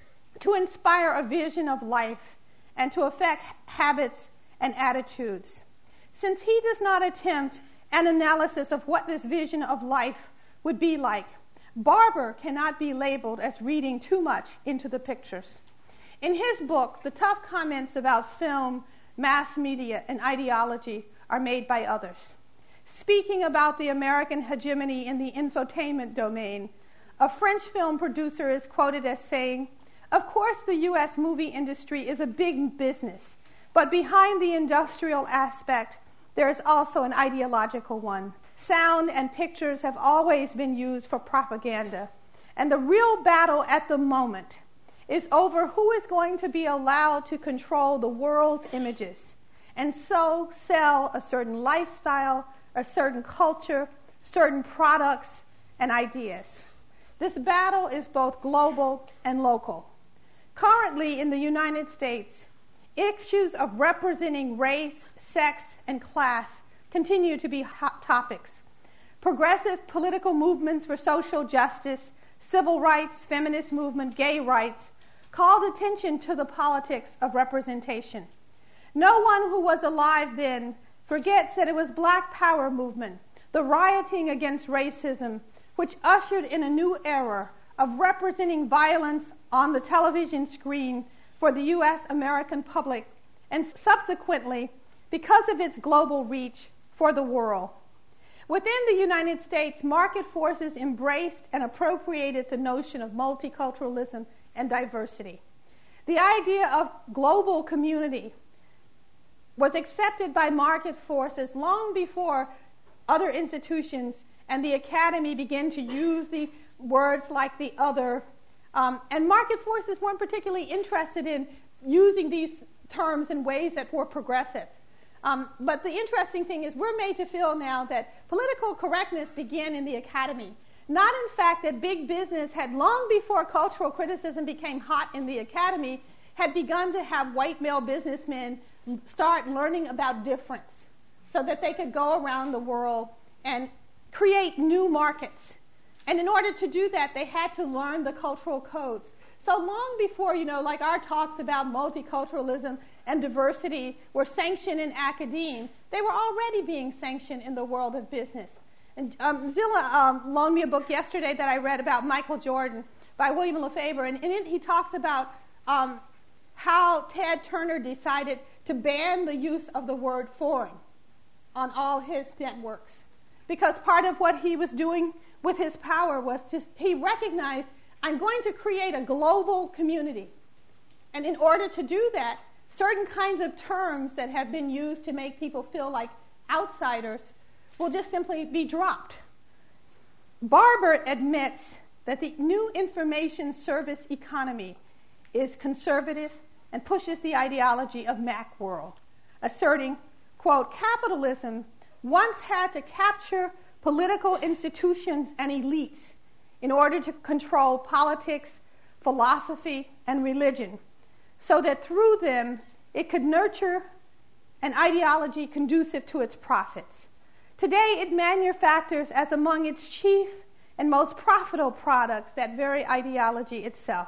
to inspire a vision of life and to affect habits and attitudes. Since he does not attempt an analysis of what this vision of life would be like, Barber cannot be labeled as reading too much into the pictures. In his book, the tough comments about film, mass media, and ideology are made by others. Speaking about the American hegemony in the infotainment domain, a French film producer is quoted as saying, of course the U S movie industry is a big business, but behind the industrial aspect, there is also an ideological one. Sound and pictures have always been used for propaganda, and the real battle at the moment is over who is going to be allowed to control the world's images and so sell a certain lifestyle, a certain culture, certain products and ideas. This battle is both global and local. Currently in the United States, issues of representing race, sex, and class continue to be hot topics. Progressive political movements for social justice, civil rights, feminist movement, gay rights, called attention to the politics of representation. No one who was alive then forgets that it was Black Power movement, the rioting against racism, which ushered in a new era of representing violence on the television screen for the U S American public, and subsequently, because of its global reach, for the world. Within the United States, market forces embraced and appropriated the notion of multiculturalism and diversity. The idea of global community was accepted by market forces long before other institutions and the academy began to use the words like the other. Um, and market forces weren't particularly interested in using these terms in ways that were progressive. Um, but the interesting thing is we're made to feel now that political correctness began in the academy. Not in fact that big business had, long before cultural criticism became hot in the academy, had begun to have white male businessmen start learning about difference so that they could go around the world and create new markets. And in order to do that, they had to learn the cultural codes. So long before, you know, like our talks about multiculturalism and diversity were sanctioned in academia, they were already being sanctioned in the world of business. And um, Zilla um, loaned me a book yesterday that I read about Michael Jordan by William Lefebvre, and in it he talks about um, how Ted Turner decided to ban the use of the word foreign on all his networks. Because part of what he was doing with his power was just, he recognized, I'm going to create a global community. And in order to do that, certain kinds of terms that have been used to make people feel like outsiders will just simply be dropped. Barber admits that the new information service economy is conservative and pushes the ideology of Macworld, asserting, quote, capitalism once had to capture political institutions and elites in order to control politics, philosophy, and religion, so that through them it could nurture an ideology conducive to its profits. Today it manufactures as among its chief and most profitable products that very ideology itself.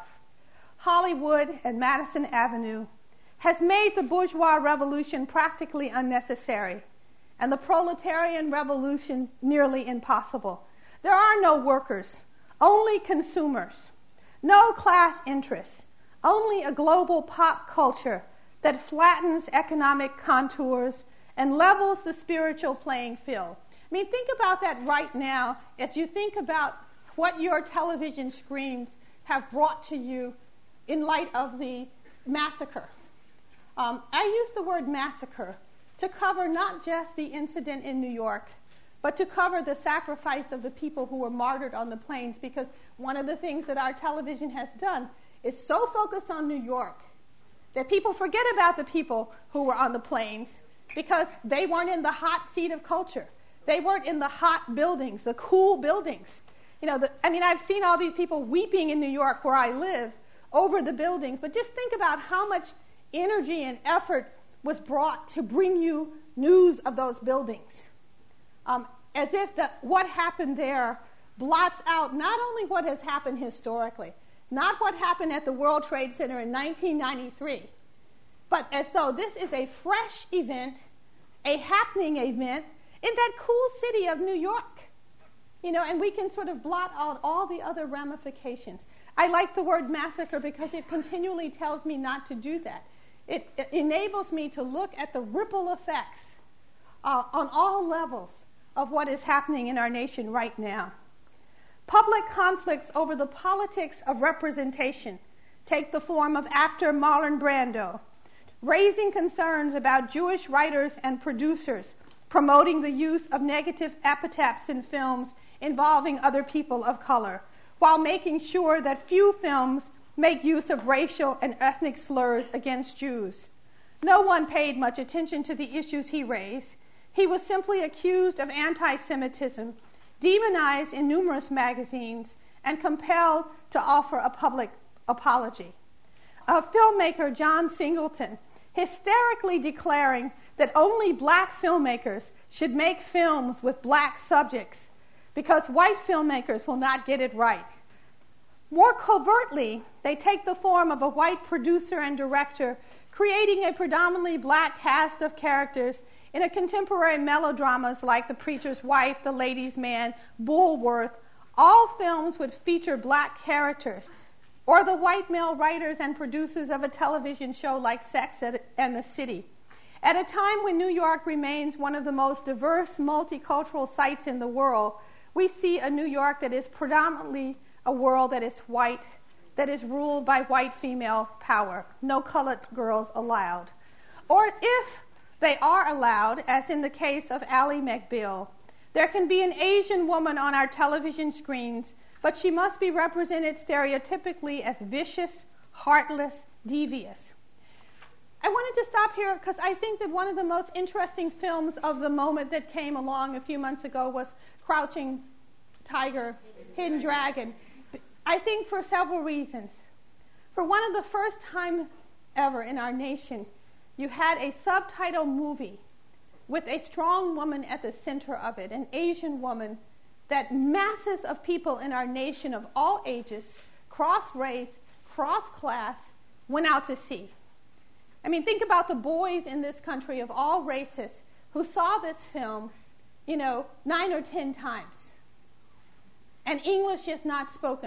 Hollywood and Madison Avenue has made the bourgeois revolution practically unnecessary and the proletarian revolution nearly impossible. There are no workers, only consumers, no class interests, only a global pop culture that flattens economic contours and levels the spiritual playing field. I mean, think about that right now as you think about what your television screens have brought to you in light of the massacre. Um, I use the word massacre to cover not just the incident in New York, but to cover the sacrifice of the people who were martyred on the plains, because one of the things that our television has done is so focused on New York that people forget about the people who were on the plains because they weren't in the hot seat of culture. They weren't in the hot buildings, the cool buildings. You know, the, I mean, I've seen all these people weeping in New York where I live over the buildings, but just think about how much energy and effort was brought to bring you news of those buildings. Um, as if the, what happened there blots out not only what has happened historically, not what happened at the World Trade Center in nineteen ninety-three, but as though this is a fresh event, a happening event in that cool city of New York. You know, and we can sort of blot out all the other ramifications. I like the word massacre because it continually tells me not to do that. It, it enables me to look at the ripple effects uh, on all levels of what is happening in our nation right now. Public conflicts over the politics of representation take the form of actor Marlon Brando, raising concerns about Jewish writers and producers promoting the use of negative epithets in films involving other people of color, while making sure that few films make use of racial and ethnic slurs against Jews. No one paid much attention to the issues he raised. He was simply accused of anti-Semitism, demonized in numerous magazines, and compelled to offer a public apology. A filmmaker, John Singleton, hysterically declaring that only black filmmakers should make films with black subjects because white filmmakers will not get it right. More covertly, they take the form of a white producer and director creating a predominantly black cast of characters in a contemporary melodramas like The Preacher's Wife, The Lady's Man, Bulworth, all films which feature black characters, or the white male writers and producers of a television show like Sex and the City. At a time when New York remains one of the most diverse multicultural sites in the world, we see a New York that is predominantly a world that is white, that is ruled by white female power. No colored girls allowed. Or if they are allowed, as in the case of Ally McBeal, there can be an Asian woman on our television screens, but she must be represented stereotypically as vicious, heartless, devious. I wanted to stop here because I think that one of the most interesting films of the moment that came along a few months ago was Crouching Tiger, Hidden Dragon. I think for several reasons. For one of the first time ever in our nation, you had a subtitle movie with a strong woman at the center of it, an Asian woman that masses of people in our nation of all ages, cross-race, cross-class, went out to see. I mean, think about the boys in this country of all races who saw this film, you know, nine or ten times. And English is not spoken.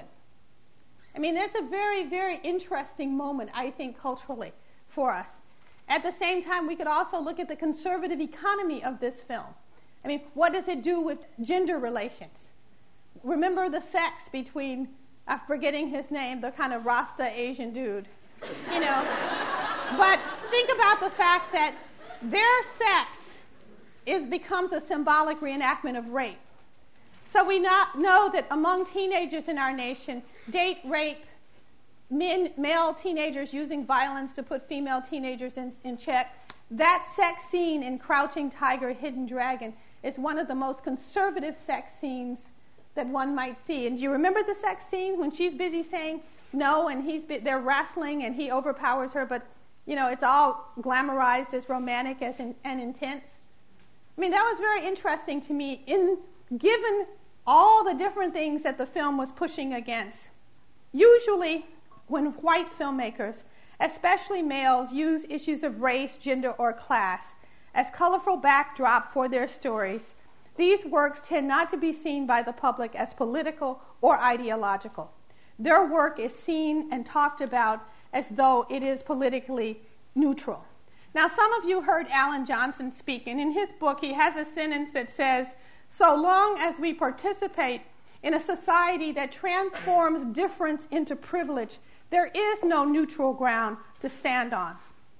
I mean, that's a very, very interesting moment, I think, culturally for us. At the same time, we could also look at the conservative economy of this film. I mean, what does it do with gender relations? Remember the sex between, I'm forgetting his name, the kind of Rasta Asian dude, you know. But think about the fact that their sex is becomes a symbolic reenactment of rape. So we not know that among teenagers in our nation, date rape, men, male teenagers using violence to put female teenagers in, in check, that sex scene in Crouching Tiger, Hidden Dragon is one of the most conservative sex scenes that one might see. And do you remember the sex scene when she's busy saying no and he's they're wrestling and he overpowers her, but you know, it's all glamorized as romantic as in, and intense. I mean, that was very interesting to me, in given all the different things that the film was pushing against. Usually, when white filmmakers, especially males, use issues of race, gender, or class as colorful backdrop for their stories, these works tend not to be seen by the public as political or ideological. Their work is seen and talked about as though it is politically neutral. Now, some of you heard Alan Johnson speak, and in his book he has a sentence that says, "So long as we participate in a society that transforms difference into privilege, there is no neutral ground to stand on."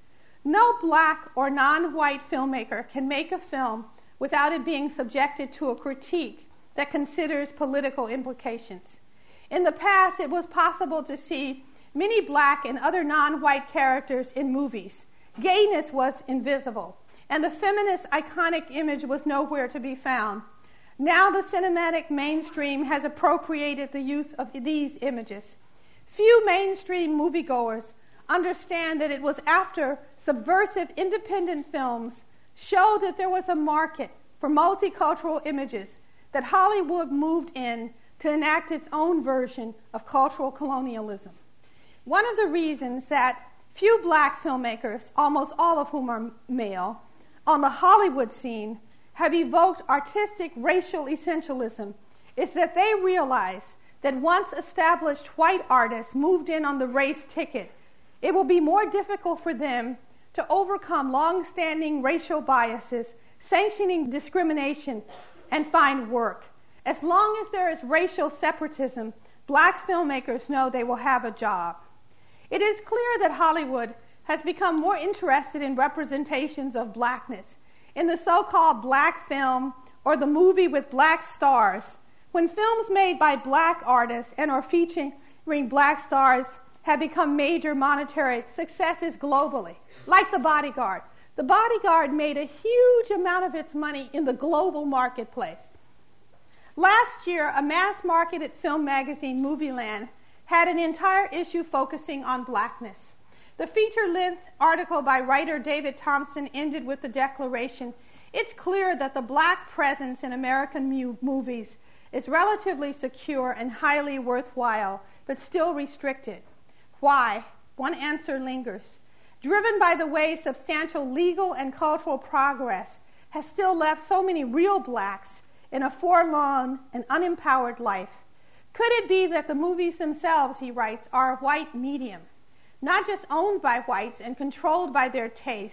No black or non-white filmmaker can make a film without it being subjected to a critique that considers political implications. In the past, it was possible to see many black and other non-white characters in movies. Gayness was invisible, and the feminist iconic image was nowhere to be found. Now the cinematic mainstream has appropriated the use of these images. Few mainstream moviegoers understand that it was after subversive independent films showed that there was a market for multicultural images that Hollywood moved in to enact its own version of cultural colonialism. One of the reasons that few black filmmakers, almost all of whom are male, on the Hollywood scene have evoked artistic racial essentialism is that they realize that once established white artists moved in on the race ticket, it will be more difficult for them to overcome long-standing racial biases, sanctioning discrimination, and find work. As long as there is racial separatism, black filmmakers know they will have a job. It is clear that Hollywood has become more interested in representations of blackness, in the so-called black film or the movie with black stars. When films made by black artists and or featuring black stars have become major monetary successes globally, like The Bodyguard. The Bodyguard made a huge amount of its money in the global marketplace. Last year, a mass-marketed film magazine, Movieland, had an entire issue focusing on blackness. The feature-length article by writer David Thompson ended with the declaration, "It's clear that the black presence in American mu- movies is relatively secure and highly worthwhile, but still restricted." Why? One answer lingers. Driven by the way substantial legal and cultural progress has still left so many real blacks in a forlorn and unempowered life. Could it be that the movies themselves, he writes, are a white medium, not just owned by whites and controlled by their taste,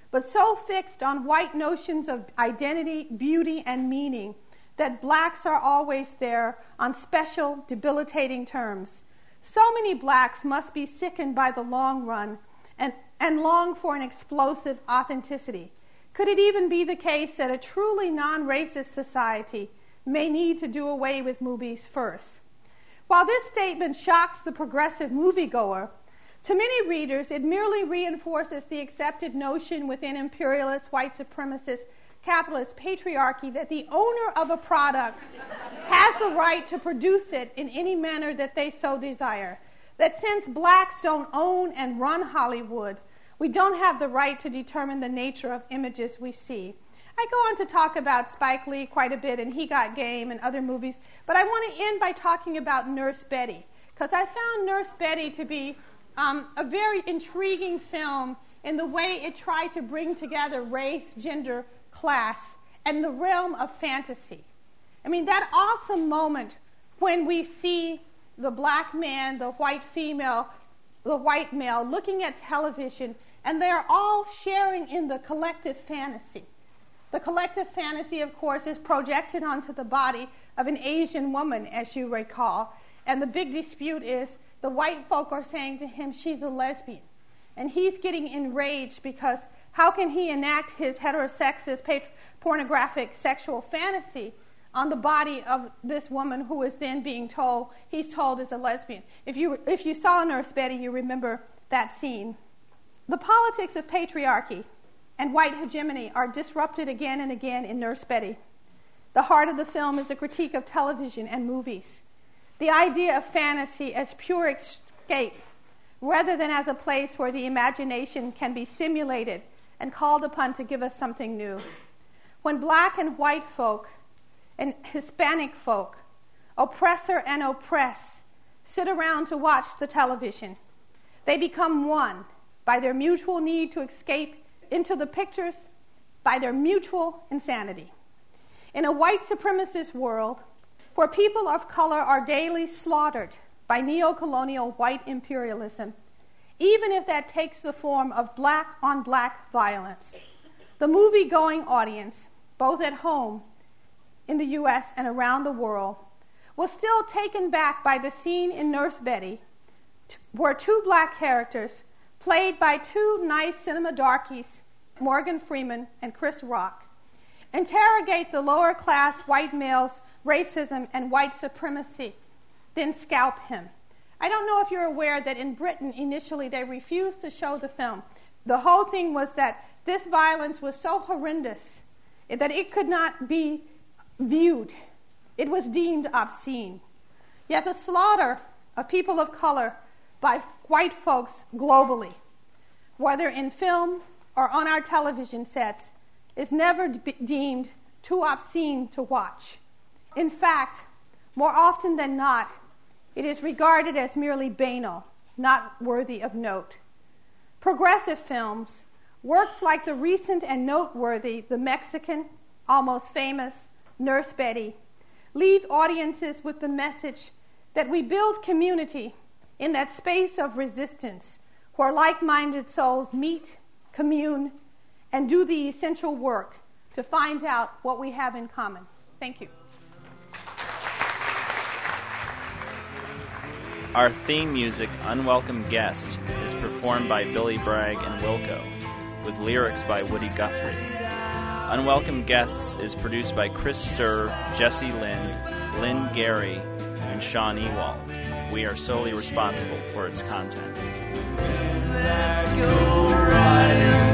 but so fixed on white notions of identity, beauty, and meaning that blacks are always there on special, debilitating terms. So many blacks must be sickened by the long run and, and long for an explosive authenticity. Could it even be the case that a truly non-racist society may need to do away with movies first? While this statement shocks the progressive moviegoer, to many readers it merely reinforces the accepted notion within imperialist, white supremacist, capitalist patriarchy that the owner of a product has the right to produce it in any manner that they so desire. That since blacks don't own and run Hollywood, we don't have the right to determine the nature of images we see. I go on to talk about Spike Lee quite a bit and He Got Game and other movies, but I want to end by talking about Nurse Betty, because I found Nurse Betty to be um, a very intriguing film in the way it tried to bring together race, gender, class, and the realm of fantasy. I mean, that awesome moment when we see the black man, the white female, the white male looking at television, and they're all sharing in the collective fantasy. The collective fantasy, of course, is projected onto the body of an Asian woman, as you recall, and the big dispute is the white folk are saying to him, she's a lesbian. And he's getting enraged because how can he enact his heterosexist, pat- pornographic sexual fantasy on the body of this woman who is then being told, he's told is a lesbian? If you, if you saw Nurse Betty, you remember that scene. The politics of patriarchy and white hegemony are disrupted again and again in Nurse Betty. The heart of the film is a critique of television and movies. The idea of fantasy as pure escape, rather than as a place where the imagination can be stimulated and called upon to give us something new. When black and white folk and Hispanic folk, oppressor and oppress, sit around to watch the television, they become one by their mutual need to escape into the pictures, by their mutual insanity. In a white supremacist world where people of color are daily slaughtered by neo-colonial white imperialism, even if that takes the form of black-on-black violence, the movie-going audience, both at home in the U S and around the world, was still taken back by the scene in Nurse Betty where two black characters, played by two nice cinema darkies, Morgan Freeman and Chris Rock, interrogate the lower-class white male's racism and white supremacy, then scalp him. I don't know if you're aware that in Britain, initially, they refused to show the film. The whole thing was that this violence was so horrendous that it could not be viewed. It was deemed obscene. Yet the slaughter of people of color by white folks globally, whether in film or on our television sets, is never de- deemed too obscene to watch. In fact, more often than not, it is regarded as merely banal, not worthy of note. Progressive films, works like the recent and noteworthy The Mexican, almost famous, Nurse Betty, leave audiences with the message that we build community in that space of resistance where like-minded souls meet, commune, and do the essential work to find out what we have in common. Thank you. Our theme music, Unwelcome Guest, is performed by Billy Bragg and Wilco, with lyrics by Woody Guthrie. Unwelcome Guests is produced by Chris Sturr, Jesse Lind, Lynn Gary, and Sean Ewald. We are solely responsible for its content.